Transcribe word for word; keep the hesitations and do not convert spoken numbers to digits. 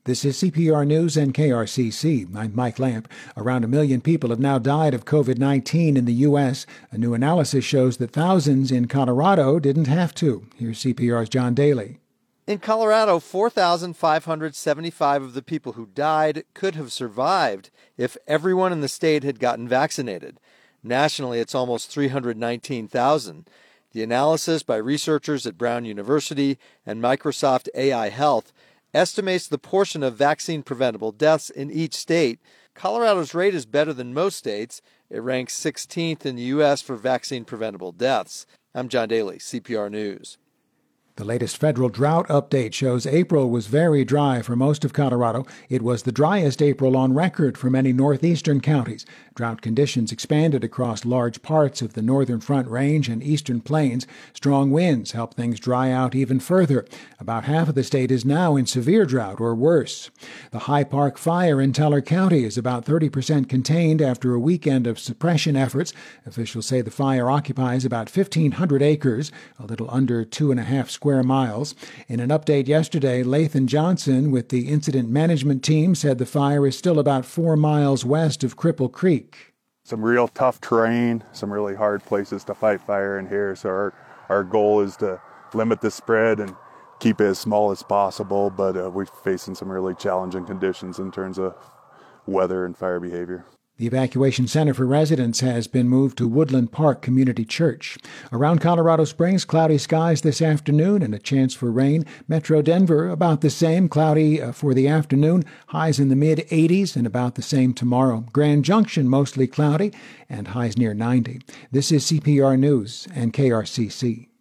This is C P R News and K R C C. I'm Mike Lamp. Around a million people have now died of COVID nineteen in the U S. A new analysis shows that thousands in Colorado didn't have to. Here's C P R's John Daly. In Colorado, four thousand five hundred seventy-five of the people who died could have survived if everyone in the state had gotten vaccinated. Nationally, it's almost three hundred nineteen thousand. The analysis by researchers at Brown University and Microsoft A I Health estimates the portion of vaccine-preventable deaths in each state. Colorado's rate is better than most states. It ranks sixteenth in the U S for vaccine-preventable deaths. I'm John Daly, C P R News. The latest federal drought update shows April was very dry for most of Colorado. It was the driest April on record for many northeastern counties. Drought conditions expanded across large parts of the northern Front Range and eastern plains. Strong winds helped things dry out even further. About half of the state is now in severe drought or worse. The High Park fire in Teller County is about thirty percent contained after a weekend of suppression efforts. Officials say the fire occupies about fifteen hundred acres, a little under two and a half square miles. In an update yesterday, Lathan Johnson with the incident management team said the fire is still about four miles west of Cripple Creek. Some real tough terrain, some really hard places to fight fire in here. So our, our goal is to limit the spread and keep it as small as possible, but uh, we're facing some really challenging conditions in terms of weather and fire behavior. The evacuation center for residents has been moved to Woodland Park Community Church. Around Colorado Springs, cloudy skies this afternoon and a chance for rain. Metro Denver, about the same, cloudy for the afternoon, highs in the mid eighties and about the same tomorrow. Grand Junction, mostly cloudy and highs near ninety. This is C P R News and K R C C.